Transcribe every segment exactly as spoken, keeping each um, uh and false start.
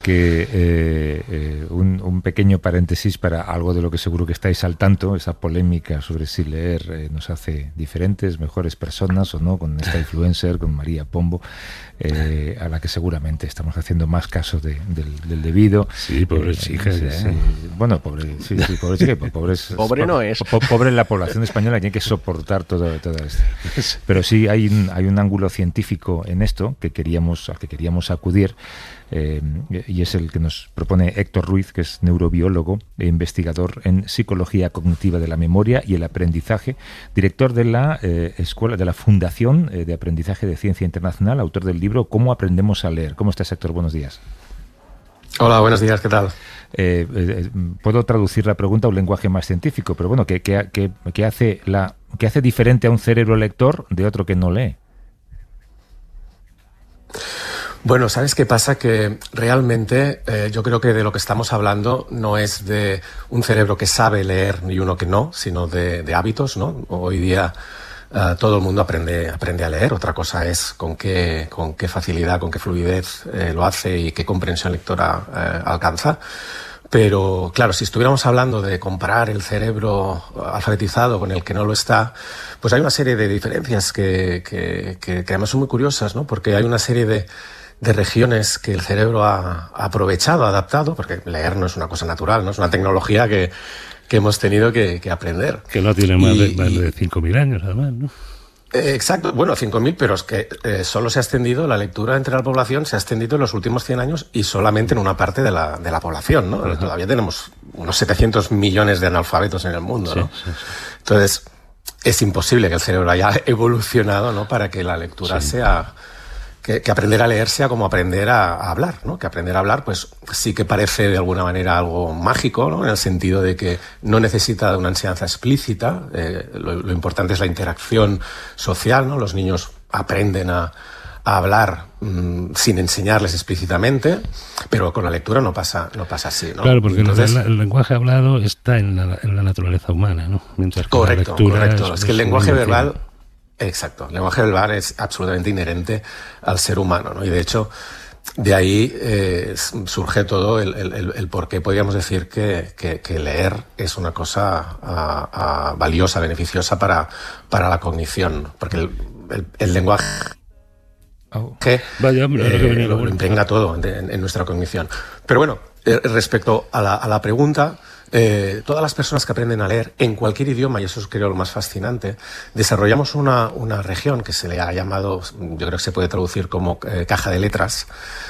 que eh, eh, un, un pequeño paréntesis para algo de lo que seguro que estáis al tanto, esa polémica sobre si leer eh, nos hace diferentes, mejores personas o no, con esta influencer, con María Pombo, eh, a la que seguramente estamos haciendo más caso de, del, del debido. Sí, pobre eh, chica. Sí, ya, sí. ¿eh? Bueno, pobre, sí, sí, pobre chica, pobre, es, pobre no es. Po, pobre la población española, tiene que soportar todo, todo esto. Pero sí hay un, hay un ángulo científico en esto que queríamos, al que queríamos acudir. Eh, y es el que nos propone Héctor Ruiz, que es neurobiólogo e investigador en psicología cognitiva de la memoria y el aprendizaje, director de la eh, escuela de la Fundación eh, de Aprendizaje de Ciencia Internacional, autor del libro ¿Cómo aprendemos a leer? ¿Cómo estás, Héctor? Buenos días. Hola, buenos días, ¿qué tal? Eh, eh, puedo traducir la pregunta a un lenguaje más científico, pero bueno, ¿qué, qué, qué, qué hace la, qué hace diferente a un cerebro lector de otro que no lee? Bueno, ¿sabes qué pasa? Que realmente eh, yo creo que de lo que estamos hablando no es de un cerebro que sabe leer ni uno que no, sino de, de hábitos, ¿no? Hoy día uh, todo el mundo aprende, aprende a leer, otra cosa es con qué, con qué facilidad, con qué fluidez eh, lo hace y qué comprensión lectora eh, alcanza. Pero claro, si estuviéramos hablando de comparar el cerebro alfabetizado con el que no lo está, pues hay una serie de diferencias que, que, que, que además son muy curiosas, ¿no? Porque hay una serie de de regiones que el cerebro ha, ha aprovechado, ha adaptado, porque leer no es una cosa natural, no es una tecnología que, que hemos tenido que, que aprender. Que no tiene más, y, de, más de cinco mil años, además, ¿no? Eh, exacto, bueno, cinco mil, pero es que eh, solo se ha extendido, la lectura entre la población se ha extendido en los últimos cien años y solamente en una parte de la, de la población, ¿no? Uh-huh. Todavía tenemos unos setecientos millones de analfabetos en el mundo, ¿no? Sí, sí, sí. Entonces, es imposible que el cerebro haya evolucionado, ¿no? Para que la lectura sí. sea... Que, que aprender a leer sea como aprender a, a hablar, ¿no? Que aprender a hablar, pues sí que parece de alguna manera algo mágico, ¿no? En el sentido de que no necesita de una enseñanza explícita, eh, lo, lo importante es la interacción social, ¿no? Los niños aprenden a, a hablar mmm, sin enseñarles explícitamente, pero con la lectura no pasa, no pasa así, ¿no? Claro, porque Entonces, el, el lenguaje hablado está en la, en la naturaleza humana, ¿no? Mientras que correcto, la lectura correcto. Es, es que el lenguaje verbal... Tiene. Exacto, el lenguaje verbal es absolutamente inherente al ser humano, ¿no? Y de hecho, de ahí eh, surge todo el, el, el por qué podríamos decir que, que, que leer es una cosa a, a, valiosa, beneficiosa para, para la cognición, porque el, el, el lenguaje oh. Vaya, hombre, eh, que venía lo, lo impregna todo en, en nuestra cognición. Pero bueno, eh, respecto a la, a la pregunta... Eh, todas las personas que aprenden a leer en cualquier idioma, y eso es creo lo más fascinante, desarrollamos una, una región que se le ha llamado, yo creo que se puede traducir como eh, caja de letras,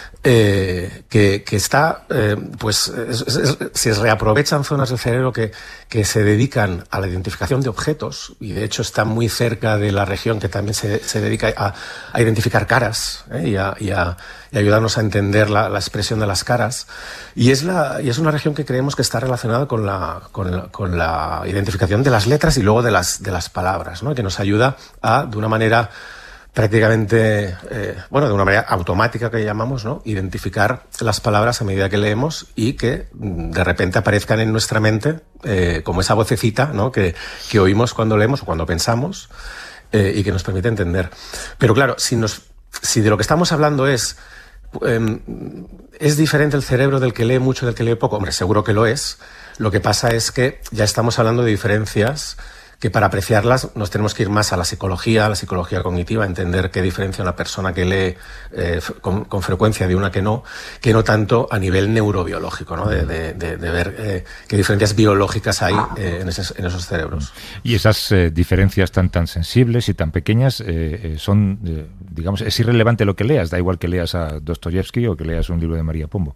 eh, que, que está, eh, pues es, es, se reaprovechan zonas del cerebro que, que se dedican a la identificación de objetos, y de hecho está muy cerca de la región que también se, se dedica a, a identificar caras, ¿eh? y, a, y, a, y ayudarnos a entender la, la expresión de las caras, y es, la, y es una región que creemos que está relacionada con la, con la, con la identificación de las letras y luego de las, de las palabras, ¿no? Que nos ayuda a, de una manera prácticamente, eh, bueno, de una manera automática que llamamos, ¿no? Identificar las palabras a medida que leemos y que de repente aparezcan en nuestra mente eh, como esa vocecita, ¿no? Que, que oímos cuando leemos o cuando pensamos eh, y que nos permite entender. Pero claro, si, nos, si de lo que estamos hablando es... Eh, ¿es diferente el cerebro del que lee mucho y del que lee poco? Hombre, seguro que lo es. Lo que pasa es que ya estamos hablando de diferencias que para apreciarlas nos tenemos que ir más a la psicología, a la psicología cognitiva, entender qué diferencia una persona que lee eh, con, con frecuencia de una que no, que no tanto a nivel neurobiológico, ¿no? De, de, de, de ver eh, qué diferencias biológicas hay eh, en, esos, en esos cerebros. Y esas eh, diferencias tan tan sensibles y tan pequeñas eh, eh, son, eh, digamos, es irrelevante lo que leas, da igual que leas a Dostoyevsky o que leas un libro de María Pombo.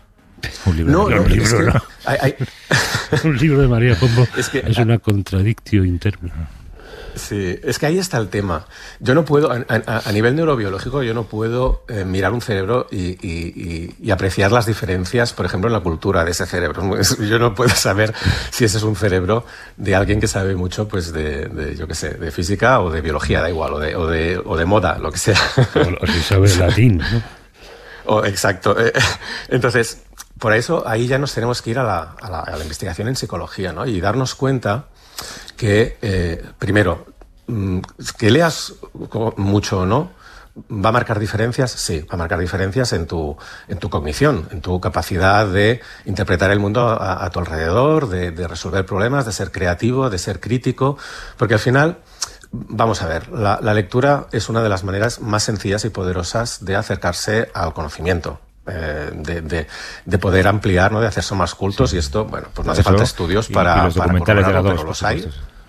Un libro, no, de, no, un, libro, es que ¿no? hay, hay... un libro de María Pombo es, que, es una contradictio interna. Sí, es que ahí está el tema. Yo no puedo, a, a, a nivel neurobiológico, yo no puedo eh, mirar un cerebro y, y, y, y apreciar las diferencias, por ejemplo, en la cultura de ese cerebro. Yo no puedo saber si ese es un cerebro de alguien que sabe mucho, pues, de, de yo qué sé, de física o de biología, da igual, o de, o de, o de moda, lo que sea. O, o si sabe latín, ¿no? Oh, exacto. Entonces, por eso ahí ya nos tenemos que ir a la, a la, a la investigación en psicología, ¿no? Y darnos cuenta que, eh, primero, que leas mucho o no, ¿Va a marcar diferencias? Sí, va a marcar diferencias en tu, en tu cognición, en tu capacidad de interpretar el mundo a, a tu alrededor, de, de resolver problemas, de ser creativo, de ser crítico, porque al final, vamos a ver, la, la lectura es una de las maneras más sencillas y poderosas de acercarse al conocimiento. Eh, de, de, de poder ampliar, ¿no? De hacerse más cultos, sí. Y esto, bueno, pues no hace falta estudios y, para, y los documentales para de la pero los hay.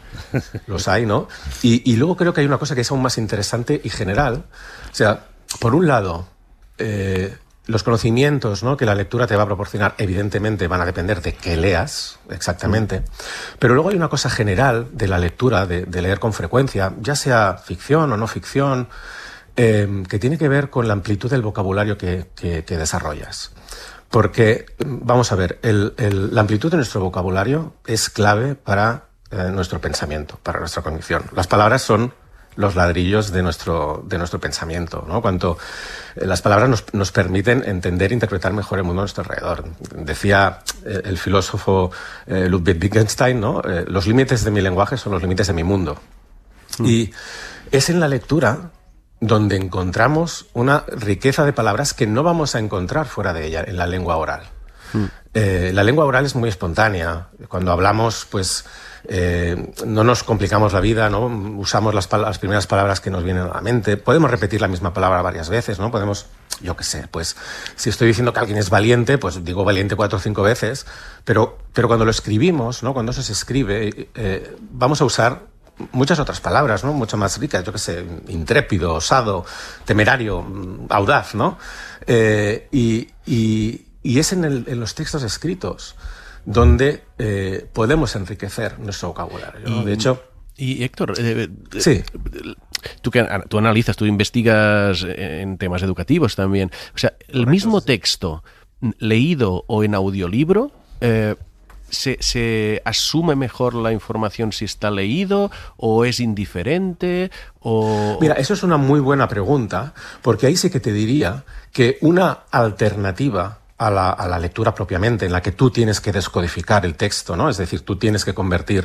Los hay, ¿no? Y, y luego creo que hay una cosa que es aún más interesante y general. O sea, por un lado, eh, los conocimientos, ¿no? Que la lectura te va a proporcionar, evidentemente, van a depender de qué leas exactamente. Mm. Pero luego hay una cosa general de la lectura, de, de leer con frecuencia, ya sea ficción o no ficción, Eh, que tiene que ver con la amplitud del vocabulario que, que, que desarrollas. Porque, vamos a ver, el, el, la amplitud de nuestro vocabulario es clave para eh, nuestro pensamiento, para nuestra cognición. Las palabras son los ladrillos de nuestro, de nuestro pensamiento, ¿no? Cuanto eh, las palabras nos, nos permiten entender e interpretar mejor el mundo a nuestro alrededor. Decía eh, el filósofo eh, Ludwig Wittgenstein, ¿no? Eh, los límites de mi lenguaje son los límites de mi mundo. Mm. Y es en la lectura donde encontramos una riqueza de palabras que no vamos a encontrar fuera de ella, en la lengua oral. Mm. Eh, la lengua oral es muy espontánea. Cuando hablamos, pues, eh, no nos complicamos la vida, ¿no? Usamos las, las primeras palabras que nos vienen a la mente. Podemos repetir la misma palabra varias veces, ¿no? Podemos, yo qué sé, pues, si estoy diciendo que alguien es valiente, pues digo valiente cuatro o cinco veces, pero, pero cuando lo escribimos, ¿no? Cuando eso se escribe, eh, vamos a usar muchas otras palabras, ¿no? Mucho más ricas, yo qué sé, intrépido, osado, temerario, audaz, ¿no? Eh, y, y, y es en, el, en los textos escritos donde eh, podemos enriquecer nuestro vocabulario, ¿no? Y, de hecho... Y Héctor, eh, sí. Tú, que, tú analizas, tú investigas en temas educativos también. O sea, el Correcto, mismo sí. texto leído o en audiolibro... Eh, ¿Se, ¿Se asume mejor la información si está leído o es indiferente? O... Mira, eso es una muy buena pregunta, porque ahí sí que te diría que una alternativa a la, a la lectura propiamente, en la que tú tienes que descodificar el texto, ¿no? Es decir, tú tienes que convertir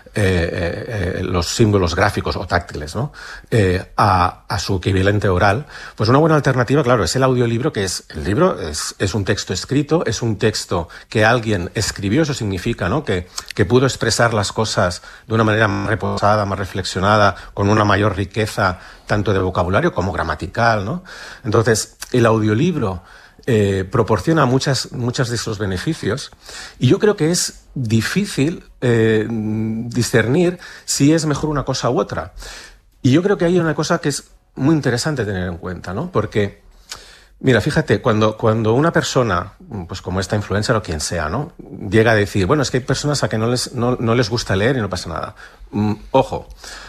eh, eh, los símbolos gráficos o táctiles, ¿no? Eh, a, a su equivalente oral, pues una buena alternativa, claro, es el audiolibro, que es el libro, es, es un texto escrito, es un texto que alguien escribió, eso significa, ¿no? Que, que pudo expresar las cosas de una manera más reposada, más reflexionada, con una mayor riqueza, tanto de vocabulario como gramatical, ¿no? Entonces, el audiolibro Eh, proporciona muchas, muchos de esos beneficios, y yo creo que es difícil eh, discernir si es mejor una cosa u otra. Y yo creo que hay una cosa que es muy interesante tener en cuenta, ¿no? Porque, mira, fíjate, cuando, cuando una persona, pues como esta influencer o quien sea, ¿no? Llega a decir, bueno, es que hay personas a que no les, no, no les gusta leer y no pasa nada. Mm, ojo,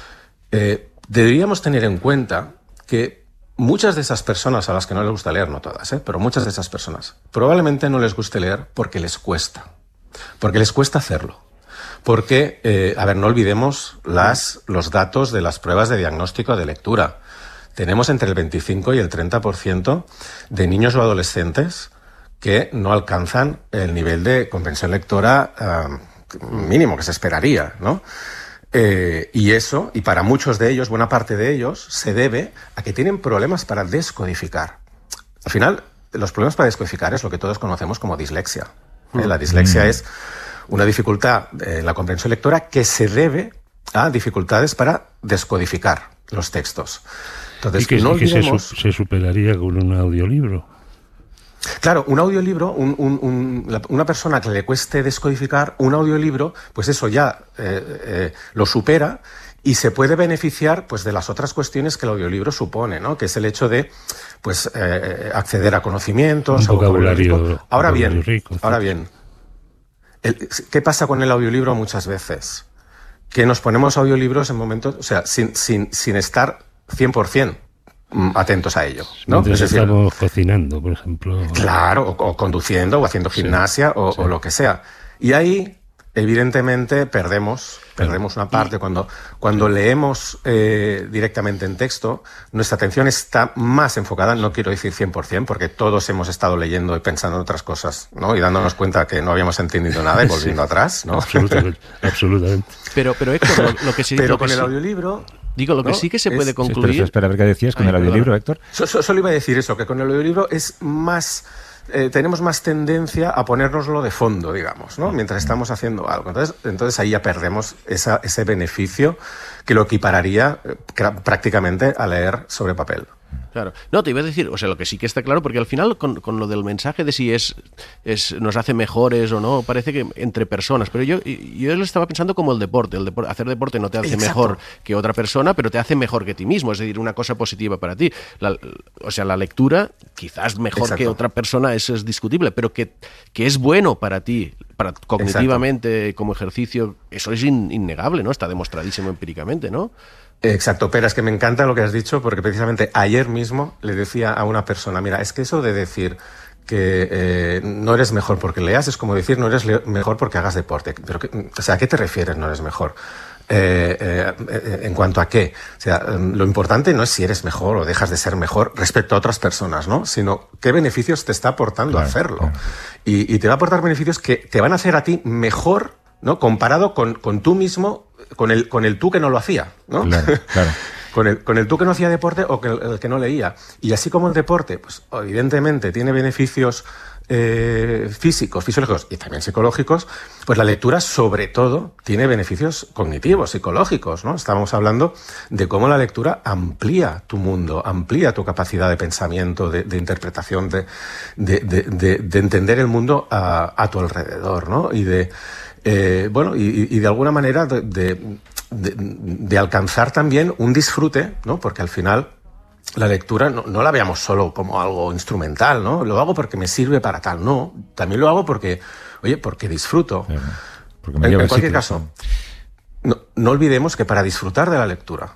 eh, deberíamos tener en cuenta que muchas de esas personas a las que no les gusta leer, no todas, ¿eh? Pero muchas de esas personas probablemente no les guste leer porque les cuesta. Porque les cuesta hacerlo. Porque, eh, a ver, no olvidemos las, los datos de las pruebas de diagnóstico de lectura. Tenemos entre el veinticinco y el treinta por ciento de niños o adolescentes que no alcanzan el nivel de comprensión lectora uh, mínimo que se esperaría, ¿no? Eh, y eso, y para muchos de ellos, buena parte de ellos, se debe a que tienen problemas para descodificar. Al final, los problemas para descodificar es lo que todos conocemos como dislexia. ¿eh? La dislexia mm. es una dificultad en la comprensión lectora que se debe a dificultades para descodificar los textos. Entonces, y que, no y que olvidemos... se, se superaría con un audiolibro. Claro, un audiolibro, un, un, un, una persona que le cueste descodificar un audiolibro, pues eso ya eh, eh, lo supera y se puede beneficiar pues de las otras cuestiones que el audiolibro supone, ¿no? Que es el hecho de pues eh, acceder a conocimientos, un vocabulario, a vocabulario. Ahora vocabulario bien, rico, ahora bien, el, ¿qué pasa con el audiolibro muchas veces? Que nos ponemos audiolibros en momentos, o sea, sin, sin, sin estar cien por ciento atentos a ello, ¿no? Entonces es decir, estamos cocinando, por ejemplo. Claro, o, o conduciendo, o haciendo gimnasia, sí, o, sí. o lo que sea. Y ahí, evidentemente, perdemos, perdemos una parte. Y... Cuando, cuando leemos eh, directamente en texto, nuestra atención está más enfocada, no quiero decir cien por ciento, porque todos hemos estado leyendo y pensando en otras cosas, ¿no? Y dándonos cuenta que no habíamos entendido nada y volviendo sí. atrás, ¿no? Absolutamente, absolutamente. Pero, pero Héctor, lo, lo que sí... Pero lo con que el sí... audiolibro... Digo, lo que ¿no? sí que se puede es, concluir... Sí, espera, espera, a ver qué decías con Ay, el audiolibro, perdona. Héctor. So, so, solo iba a decir eso, que con el audiolibro es más... Eh, tenemos más tendencia a ponérnoslo de fondo, digamos, ¿no? Mientras estamos haciendo algo. Entonces, entonces ahí ya perdemos esa, ese beneficio que lo equipararía eh, prácticamente a leer sobre papel. Claro. No, te iba a decir, o sea, lo que sí que está claro, porque al final con, con lo del mensaje de si es, es nos hace mejores o no, parece que entre personas, pero yo, yo lo estaba pensando como el deporte. El deporte, hacer deporte no te hace Exacto. mejor que otra persona, pero te hace mejor que ti mismo, es decir, una cosa positiva para ti. La, o sea, la lectura, quizás mejor Exacto. que otra persona, eso es discutible, pero que, que es bueno para ti, para cognitivamente, Exacto. como ejercicio, eso es in, innegable, ¿no? Está demostradísimo empíricamente, ¿no? Exacto, pero es que me encanta lo que has dicho, porque precisamente ayer mismo le decía a una persona, mira, es que eso de decir que eh, no eres mejor porque leas es como decir no eres mejor porque hagas deporte. Pero que, o sea, ¿a qué te refieres no eres mejor? Eh, eh, ¿En cuanto a qué? O sea, lo importante no es si eres mejor o dejas de ser mejor respecto a otras personas, ¿no? Sino qué beneficios te está aportando claro, hacerlo. Claro. Y, y te va a aportar beneficios que te van a hacer a ti mejor, ¿no? Comparado con, con tú mismo, con el, con el tú que no lo hacía, ¿no? Claro, claro. con, el, con el tú que no hacía deporte o que el, el que no leía. Y así como el deporte, pues evidentemente tiene beneficios eh, físicos, fisiológicos y también psicológicos, pues la lectura sobre todo tiene beneficios cognitivos, psicológicos, ¿no? Estábamos hablando de cómo la lectura amplía tu mundo, amplía tu capacidad de pensamiento, de, de interpretación, de, de, de, de, de entender el mundo a, a tu alrededor, ¿no? Y de Eh, bueno, y, y de alguna manera de, de, de, de alcanzar también un disfrute, ¿no? Porque al final la lectura no, no la veamos solo como algo instrumental, ¿no? Lo hago porque me sirve para tal, no. También lo hago porque, oye, porque disfruto. Sí, porque me en, lleva en cualquier sitios, caso, no, no olvidemos que para disfrutar de la lectura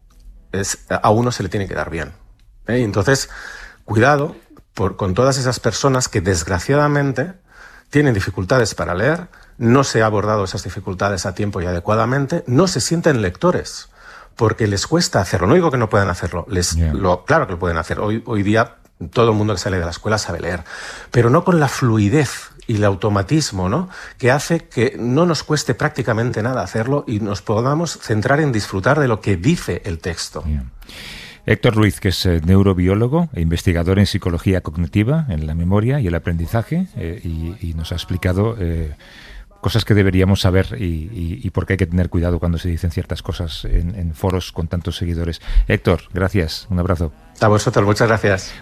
es, a uno se le tiene que dar bien, ¿eh? Y entonces, cuidado por, con todas esas personas que desgraciadamente tienen dificultades para leer, no se ha abordado esas dificultades a tiempo y adecuadamente, no se sienten lectores, porque les cuesta hacerlo. No digo que no puedan hacerlo, les, yeah. lo, claro que lo pueden hacer. Hoy, hoy día todo el mundo que sale de la escuela sabe leer, pero no con la fluidez y el automatismo, ¿no? Que hace que no nos cueste prácticamente nada hacerlo y nos podamos centrar en disfrutar de lo que dice el texto. Yeah. Héctor Ruiz, que es eh, neurobiólogo e investigador en psicología cognitiva, en la memoria y el aprendizaje, eh, y, y nos ha explicado eh, cosas que deberíamos saber y, y, y por qué hay que tener cuidado cuando se dicen ciertas cosas en, en foros con tantos seguidores. Héctor, gracias, un abrazo. A vosotros, muchas gracias.